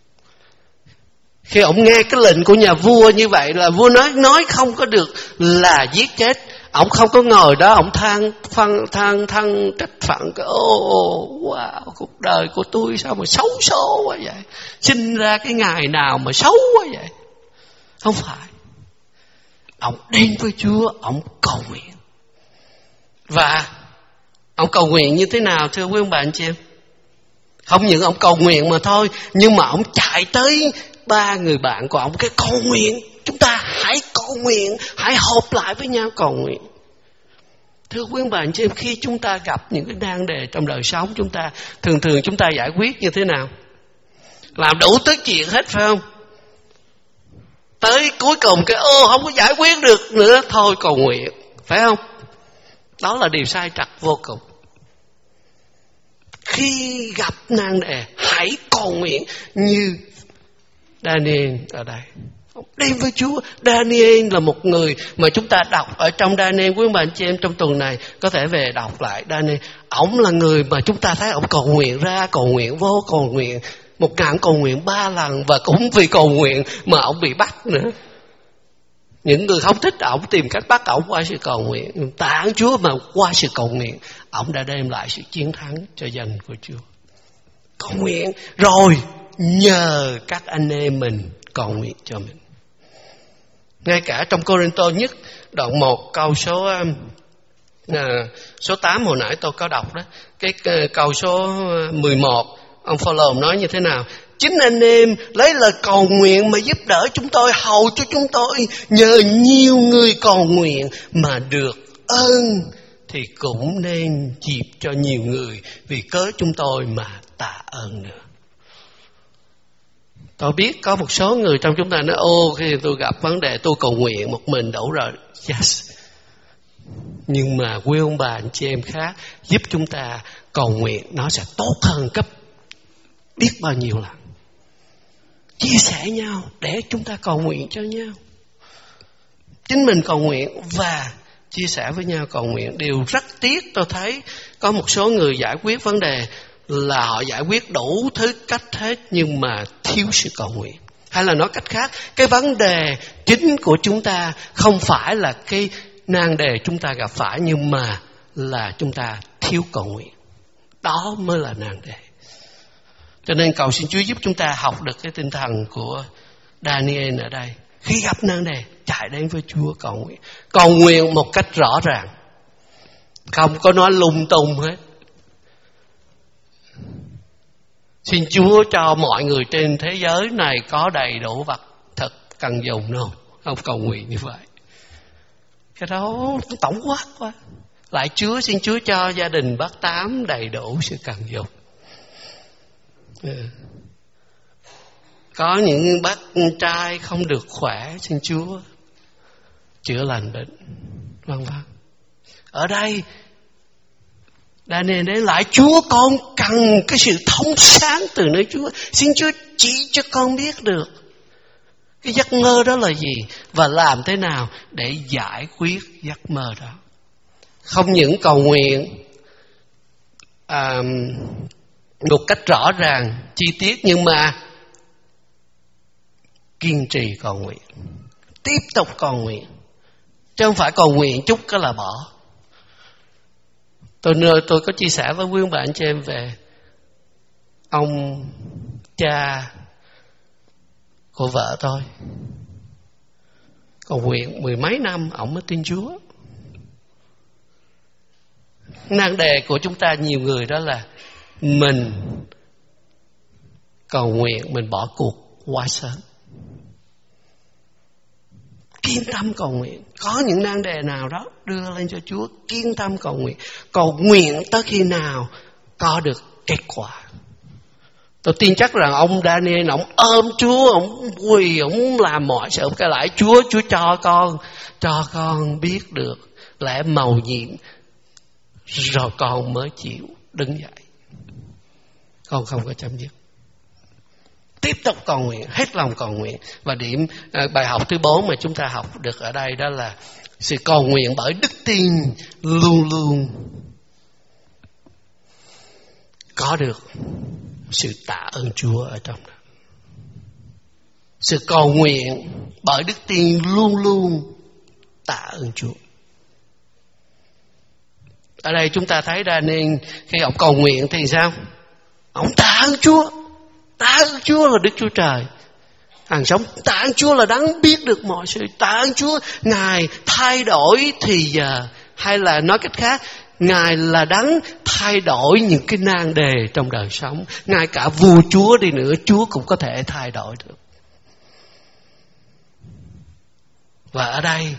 Khi ông nghe cái lệnh của nhà vua như vậy, là vua nói không có được là giết chết, ông không có ngồi đó ông than trách phận cái wow, cuộc đời của tôi sao mà xấu số quá vậy, sinh ra cái ngày nào mà xấu quá vậy. Không phải, ông đến với Chúa, ông cầu nguyện. Và ông cầu nguyện như thế nào thưa quý ông bà anh chị em? Không những ông cầu nguyện mà thôi, nhưng mà ông chạy tới 3 người bạn của ông cái cầu nguyện. Chúng ta hãy cầu nguyện, hãy hợp lại với nhau cầu nguyện. Thưa quý ông bà anh chị em, khi chúng ta gặp những cái nan đề trong đời sống chúng ta, thường chúng ta giải quyết như thế nào? Làm đủ thứ chuyện hết phải không? Tới cuối cùng cái không có giải quyết được nữa, thôi cầu nguyện, phải không? Đó là điều sai trật vô cùng. Khi gặp nan đề, hãy cầu nguyện như Daniel ở đây. Đến với Chúa. Daniel là một người mà chúng ta đọc ở trong Daniel. Quý bà anh chị em trong tuần này có thể về đọc lại Daniel. Ông là người mà chúng ta thấy ông cầu nguyện ra, cầu nguyện vô, cầu nguyện 1000 cầu nguyện 3 lần. Và cũng vì cầu nguyện mà ông bị bắt nữa. Những người không thích ông tìm cách bắt ông qua sự cầu nguyện. Tạ ơn Chúa mà qua sự cầu nguyện, ông đã đem lại sự chiến thắng cho dân của Chúa. Cầu nguyện rồi nhờ các anh em mình cầu nguyện cho mình. Ngay cả trong Cô-rinh-tô nhất đoạn 1 câu số 8 hồi nãy tôi có đọc đó, cái câu số 11, ông Phaolô nói như thế nào? Chính anh em lấy lời cầu nguyện mà giúp đỡ chúng tôi, hầu cho chúng tôi nhờ nhiều người cầu nguyện mà được ơn, thì cũng nên dịp cho nhiều người vì cớ chúng tôi mà tạ ơn nữa. Tôi biết có một số người trong chúng ta nói khi tôi gặp vấn đề tôi cầu nguyện một mình đủ rồi. Yes. Nhưng mà quý ông bà anh chị em khác giúp chúng ta cầu nguyện, nó sẽ tốt hơn gấp biết bao nhiêu lần. Chia sẻ nhau để chúng ta cầu nguyện cho nhau. Chính mình cầu nguyện và chia sẻ với nhau cầu nguyện. Điều rất tiếc tôi thấy có một số người giải quyết vấn đề là họ giải quyết đủ thứ cách hết, nhưng mà thiếu sự cầu nguyện. Hay là nói cách khác, cái vấn đề chính của chúng ta không phải là cái nan đề chúng ta gặp phải, nhưng mà là chúng ta thiếu cầu nguyện. Đó mới là nan đề. Cho nên cầu xin Chúa giúp chúng ta học được cái tinh thần của Daniel ở đây. Khi gặp nan đề, chạy đến với Chúa cầu nguyện. Cầu nguyện một cách rõ ràng, không có nói lung tung hết. Xin Chúa cho mọi người trên thế giới này có đầy đủ vật thực cần dùng đâu. Không cầu nguyện như vậy. Cái đó tổng quát quá. Lạy Chúa, xin Chúa cho gia đình bác Tám đầy đủ sự cần dùng. Có những bác trai không được khỏe, xin Chúa chữa lành bệnh, vân vân. Ở đây Daniel đến, lại Chúa, con cần cái sự thông sáng từ nơi Chúa. Xin Chúa chỉ cho con biết được cái giấc mơ đó là gì và làm thế nào để giải quyết giấc mơ đó. Không những cầu nguyện một cách rõ ràng, chi tiết, nhưng mà kiên trì cầu nguyện, tiếp tục cầu nguyện, chứ không phải cầu nguyện chút cái là bỏ. Tôi có chia sẻ với quý ông bà anh chị em về ông cha của vợ tôi, cầu nguyện 10 mấy năm ổng mới tin Chúa. Nan đề của chúng ta nhiều người đó là mình cầu nguyện, mình bỏ cuộc quá sớm. Kiên tâm cầu nguyện. Có những nan đề nào đó đưa lên cho Chúa, kiên tâm cầu nguyện. Cầu nguyện tới khi nào có được kết quả. Tôi tin chắc rằng ông Daniel, ông ôm Chúa, ông quỳ, ông làm mọi sự. Ông kêu lại Chúa cho con biết được lẽ mầu nhiệm, rồi con mới chịu đứng dậy. Con không có chấm dứt. Tiếp tục cầu nguyện, hết lòng cầu nguyện. Và điểm bài học thứ 4 mà chúng ta học được ở đây đó là sự cầu nguyện bởi đức tin luôn luôn có được sự tạ ơn Chúa ở trong đó. Sự cầu nguyện bởi đức tin luôn luôn tạ ơn Chúa. Ở đây chúng ta thấy ra nên khi ông cầu nguyện thì sao? Ông tạ ơn Chúa. Tạ ơn Chúa là Đức Chúa Trời hàng sống. Tạ ơn Chúa là đấng biết được mọi sự. Tạ ơn Chúa Ngài thay đổi thì giờ. Hay là nói cách khác, Ngài là đấng thay đổi những cái nan đề trong đời sống. Ngay cả vua Chúa đi nữa, Chúa cũng có thể thay đổi được. Và ở đây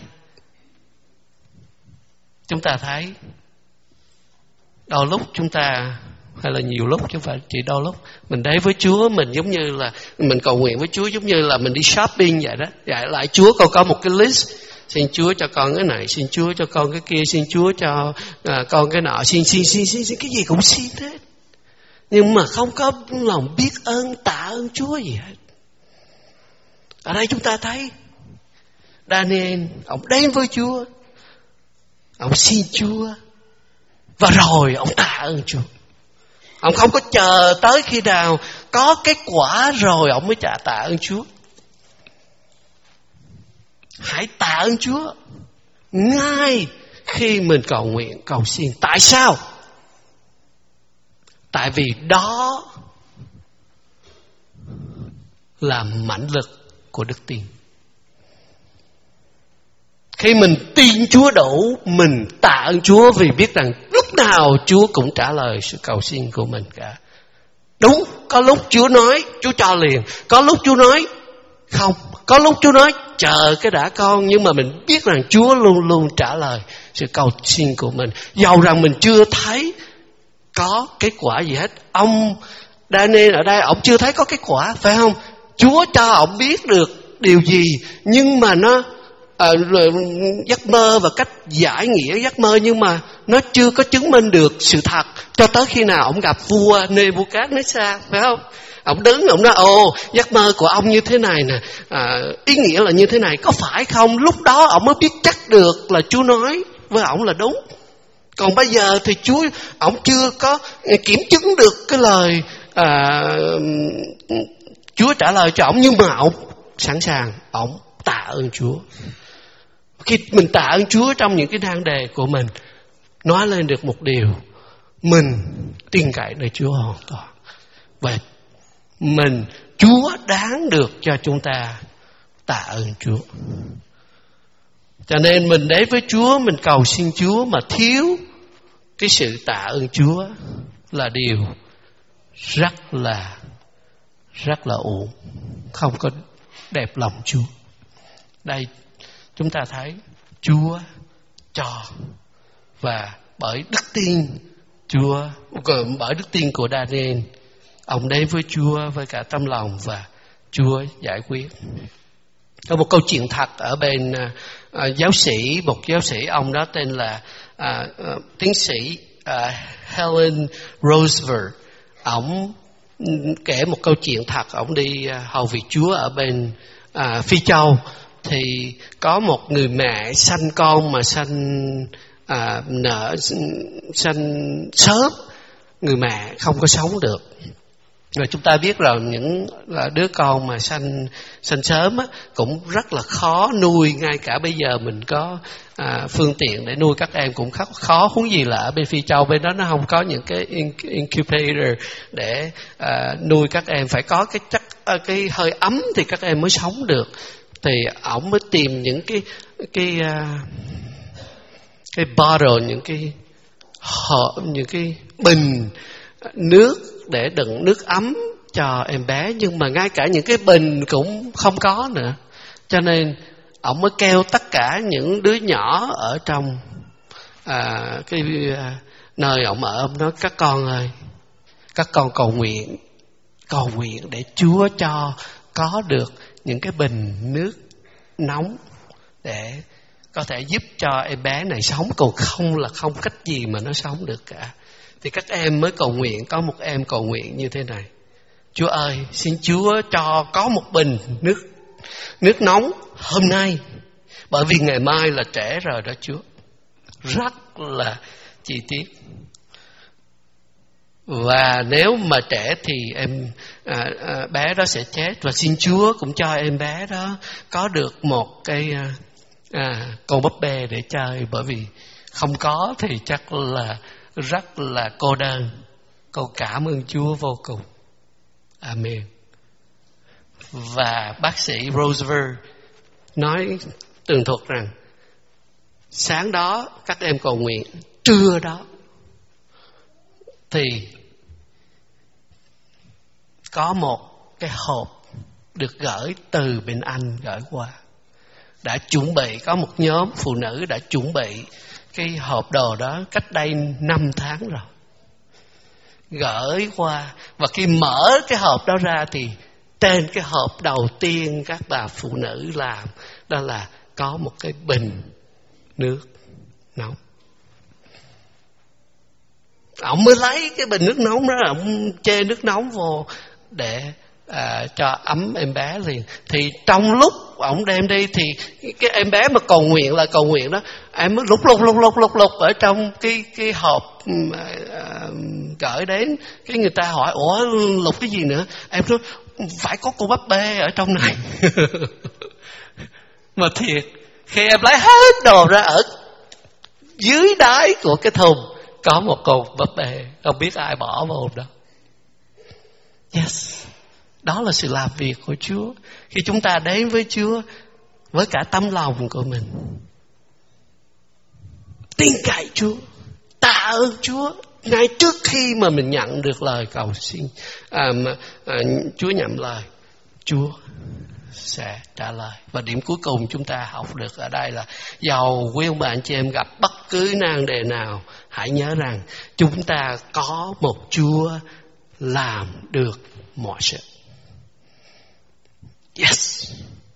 chúng ta thấy đôi lúc chúng ta, hay là nhiều lúc chứ không phải chỉ đôi lúc, mình đến với Chúa, mình giống như là mình cầu nguyện với Chúa giống như là mình đi shopping vậy đó. Vậy lại Chúa con có một cái list, xin Chúa cho con cái này, xin Chúa cho con cái kia, xin Chúa cho con cái nọ, xin cái gì cũng xin hết. Nhưng mà không có lòng biết ơn, tạ ơn Chúa gì hết. Ở đây chúng ta thấy Daniel, ông đến với Chúa, ông xin Chúa, và rồi ông tạ ơn Chúa. Ông không có chờ tới khi nào có kết quả rồi ông mới tạ ơn Chúa. Hãy tạ ơn Chúa ngay khi mình cầu nguyện, cầu xin. Tại sao? Tại vì đó là mãnh lực của đức tin. Khi mình tin Chúa đủ, mình tạ ơn Chúa vì biết rằng lúc nào Chúa cũng trả lời sự cầu xin của mình cả. Đúng, có lúc Chúa nói Chúa cho liền, có lúc Chúa nói không, có lúc Chúa nói chờ cái đã con. Nhưng mà mình biết rằng Chúa luôn luôn trả lời sự cầu xin của mình, dầu rằng mình chưa thấy có kết quả gì hết. Ông Daniel ở đây, ông chưa thấy có kết quả, phải không? Chúa cho ông biết được điều gì, nhưng mà nó giấc mơ và cách giải nghĩa giấc mơ, nhưng mà nó chưa có chứng minh được sự thật cho tới khi nào ông gặp vua Nebuchadnezzar, phải không? Ông đứng, ông nói giấc mơ của ông như thế này nè, ý nghĩa là như thế này, có phải không? Lúc đó ông mới biết chắc được là Chúa nói với ông là đúng. Còn bây giờ thì ông chưa có kiểm chứng được cái lời Chúa trả lời cho ông, nhưng mà ông sẵn sàng, ông tạ ơn Chúa. Khi mình tạ ơn Chúa trong những cái nan đề của mình, nói lên được một điều, mình tin cậy nơi Chúa hoàn toàn. Và Chúa đáng được cho chúng ta tạ ơn Chúa. Cho nên mình đến với Chúa, mình cầu xin Chúa mà thiếu cái sự tạ ơn Chúa là điều rất là uổng, không có đẹp lòng Chúa. Đây chúng ta thấy Chúa cho Và bởi đức tin bởi đức tin của Daniel, ông đến với Chúa với cả tâm lòng và Chúa giải quyết. Có một câu chuyện thật ở bên một giáo sĩ, ông đó tên là tiến sĩ Helen Roosevelt. Ông kể một câu chuyện thật. Ông đi hầu việc Chúa ở bên Phi Châu, thì có một người mẹ sanh con mà sanh sớm, người mẹ không có sống được. Rồi chúng ta biết rồi, những đứa con mà sanh sớm á, cũng rất là khó nuôi. Ngay cả bây giờ mình có phương tiện để nuôi các em cũng khó, huống gì là ở bên Phi Châu, bên đó nó không có những cái incubator để nuôi các em. Phải có cái hơi ấm thì các em mới sống được. Thì ổng mới tìm những cái bottle, những cái bình nước để đựng nước ấm cho em bé, nhưng mà ngay cả những cái bình cũng không có nữa. Cho nên ông mới kêu tất cả những đứa nhỏ ở trong nơi ông ở, ông nói các con ơi, các con cầu nguyện để Chúa cho có được những cái bình nước nóng để có thể giúp cho em bé này sống, còn không là không cách gì mà nó sống được cả. Thì các em mới cầu nguyện. Có một em cầu nguyện như thế này: Chúa ơi, xin Chúa cho có một bình nước nóng hôm nay, bởi vì ngày mai là trễ rồi đó Chúa. Rất là chi tiết. Và nếu mà trễ thì bé đó sẽ chết. Và xin Chúa cũng cho em bé đó có được một cái con búp bê để chơi, bởi vì không có thì chắc là rất là cô đơn. Con cảm ơn Chúa vô cùng. Amen. Và bác sĩ Roosevelt nói tường thuật rằng sáng đó các em cầu nguyện, trưa đó thì có một cái hộp được gửi từ bên Anh gửi qua. Đã chuẩn bị, có một nhóm phụ nữ đã chuẩn bị cái hộp đồ đó cách đây 5 tháng rồi, gửi qua. Và khi mở cái hộp đó ra thì trên cái hộp đầu tiên các bà phụ nữ làm đó là có một cái bình nước nóng. Ông mới lấy cái bình nước nóng đó, ông chê nước nóng vô để cho ấm em bé liền. Thì trong lúc ông đem đi thì cái em bé mà cầu nguyện đó, em mới lục ở trong cái hộp gửi đến. Cái người ta hỏi ủa lục cái gì nữa, em nói phải có cô búp bê ở trong này. Mà thiệt, khi em lấy hết đồ ra, ở dưới đáy của cái thùng có một con búp bê, không biết ai bỏ vô đó. Yes, đó là sự làm việc của Chúa. Khi chúng ta đến với Chúa với cả tấm lòng của mình, tin cậy Chúa, tạ ơn Chúa ngay trước khi mà mình nhận được lời cầu xin, Chúa nhận lời, Chúa sẽ trả lời. Và điểm cuối cùng chúng ta học được ở đây là dầu quý ông bà anh chị em gặp bất cứ nan đề nào, hãy nhớ rằng chúng ta có một Chúa làm được mọi sự. Yes.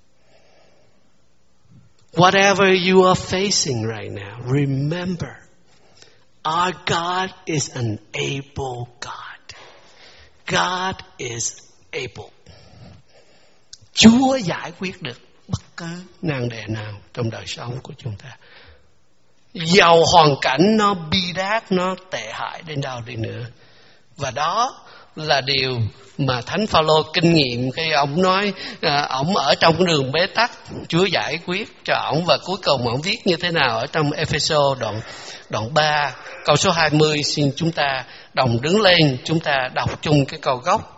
Whatever you are facing right now, remember, our God is an able God. God is able. Chúa giải quyết được bất cứ nan đề nào trong đời sống của chúng ta. Dầu hoàn cảnh nó bi đát, nó tệ hại đến đâu đi nữa. Và đó là điều mà Thánh Phaolô kinh nghiệm khi ông nói ông ở trong đường bế tắc, Chúa giải quyết cho ông. Và cuối cùng ông viết như thế nào ở trong Ê-phê-sô đoạn 3 câu số 20. Xin chúng ta đồng đứng lên, chúng ta đọc chung cái câu gốc.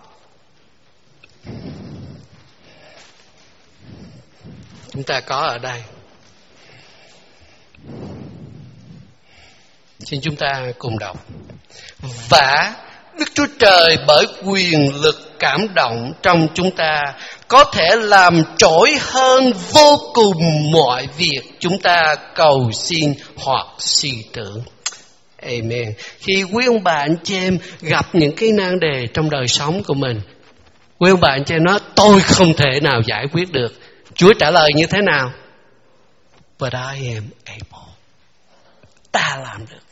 Chúng ta có ở đây. Xin chúng ta cùng đọc. Và Đức Chúa Trời bởi quyền lực cảm động trong chúng ta có thể làm trỗi hơn vô cùng mọi việc chúng ta cầu xin hoặc suy tưởng. Amen. Khi quý ông bà anh chị em gặp những cái nan đề trong đời sống của mình, quý ông bà anh chị em nói tôi không thể nào giải quyết được. Chúa trả lời như thế nào? But I am able. Ta làm được.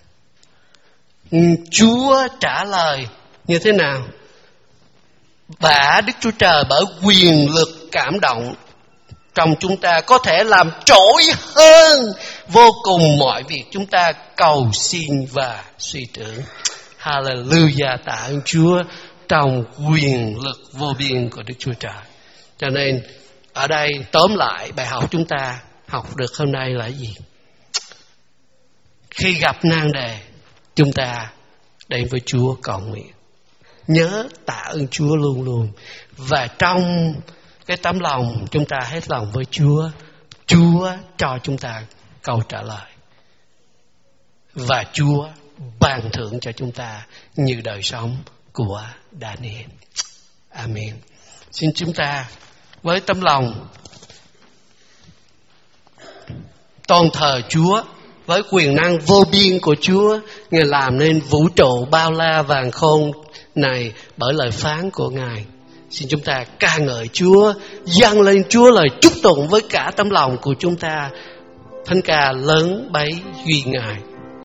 Chúa trả lời như thế nào? Và Đức Chúa Trời bởi quyền lực cảm động trong chúng ta có thể làm trỗi hơn vô cùng mọi việc chúng ta cầu xin và suy tưởng. Hallelujah, tạ ơn Chúa trong quyền lực vô biên của Đức Chúa Trời. Cho nên ở đây tóm lại bài học chúng ta học được hôm nay là gì? Khi gặp nan đề, chúng ta đến với Chúa cầu nguyện. Nhớ tạ ơn Chúa luôn luôn. Và trong cái tấm lòng chúng ta hết lòng với Chúa, Chúa cho chúng ta câu trả lời. Và Chúa ban thưởng cho chúng ta như đời sống của Daniel. Amen. Xin chúng ta với tấm lòng tôn thờ Chúa với quyền năng vô biên của Chúa. Ngài làm nên vũ trụ bao la vàng khôn này bởi lời phán của Ngài. Xin chúng ta ca ngợi Chúa, dâng lên Chúa lời chúc tụng với cả tấm lòng của chúng ta. Thánh ca lớn bấy duy Ngài.